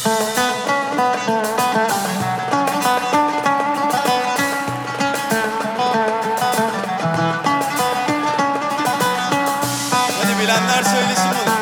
Hadi bilenler söylesin bunu.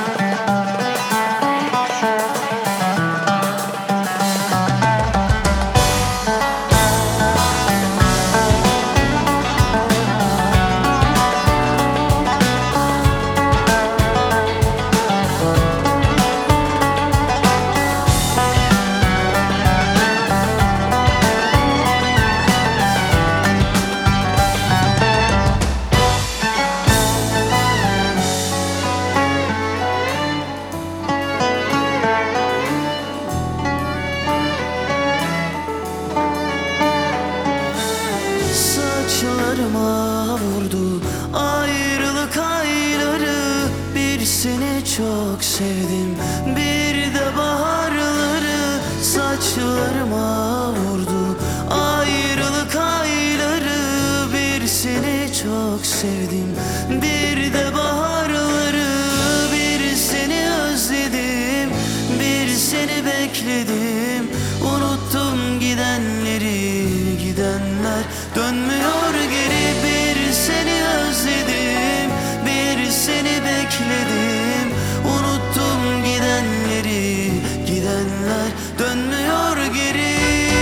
Saçlarıma vurdu ayrılık ayları. Bir seni çok sevdim, bir de baharları. Saçlarıma vurdu ayrılık ayları. Bir seni çok sevdim, bir de baharları. Bir seni özledim, bir seni bekledim. Unuttum gidenleri, gidenler dönmüyor geri. Bir seni özledim, bir seni bekledim. Unuttum gidenleri, gidenler dönmüyor geri.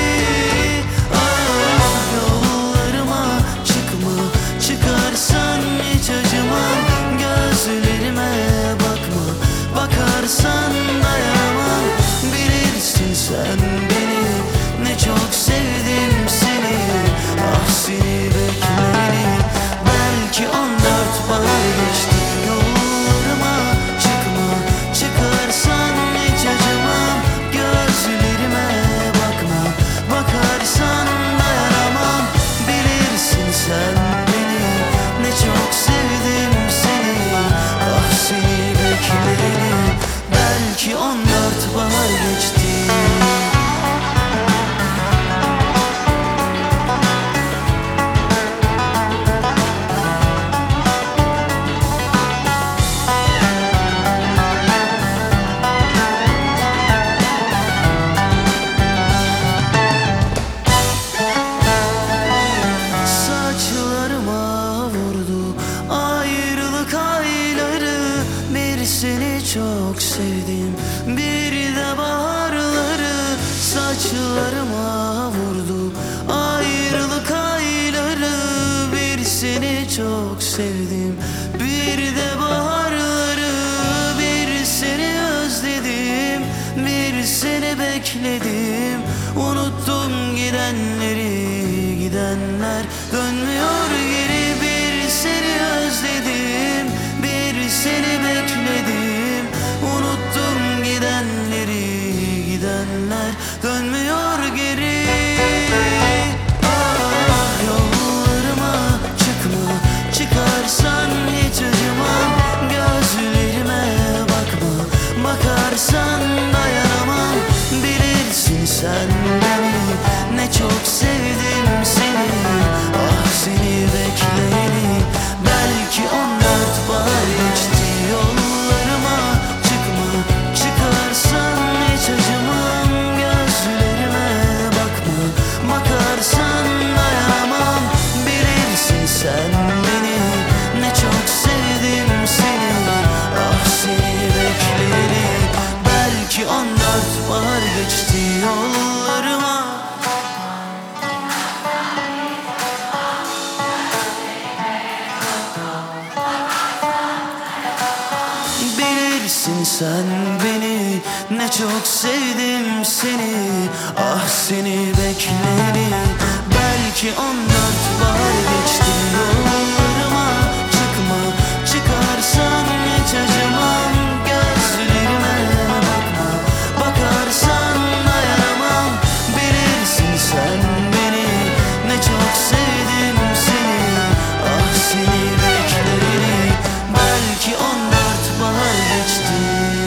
Ah, yollarıma çıkma, çıkarsan hiç acımam. Gözlerime bakma, bakarsan dayanamam. Bilirsin sen beni, ne çok sevdim seni. Ah, seni bekleyeli belki 14 bahar geçti. Yollarıma çıkma, çıkarsan hiç acımam. Gözlerime bakma, bakarsan dayanamam. Bilirsin sen beni, ne çok sevdim seni. Ah, seni bekleyeli belki 14 bahar geçti. Saçlarıma vurdu ayrılık ayları. Bir seni çok sevdim, bir de baharları. Saçlarıma vurdu ayrılık ayları. Bir seni çok sevdim, bir de baharları. Bir seni özledim, bir seni bekledim. Unuttum gidenleri, gidenler dönmüyor geri. Bir seni özledim, bir seni bekledim. Unuttum gidenleri, gidenler dönmüyor geri. Ah, yollarıma çıkma, çıkarsan hiç acımam. Gözlerime bakma, bakarsan dayanamam. Bilirsin sen beni, ne çok sevdim seni. Ah, seni bekleyeli belki 14 bahar geçti. Yollarıma çıkma, çıkarsan hiç acımam. Gözlerime bakma, bakarsan dayanamam. Bilirsin sen beni, ne çok sevdim seni. Ah, seni bekleyeli belki 14 bahar geçti. Yollarıma bilirsin sen beni, ne çok sevdim seni. Ah, seni bekleyeli belki 14 bahar geçti. Yollarıma çıkma, çıkarsan hiç acımam. Gözlerime bakma, bakarsan dayanamam. Bilirsin sen beni, ne çok sevdim seni. Ah, seni bekleyeli belki 14 bahar geçti.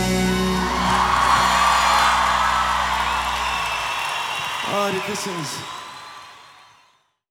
Harikasınız.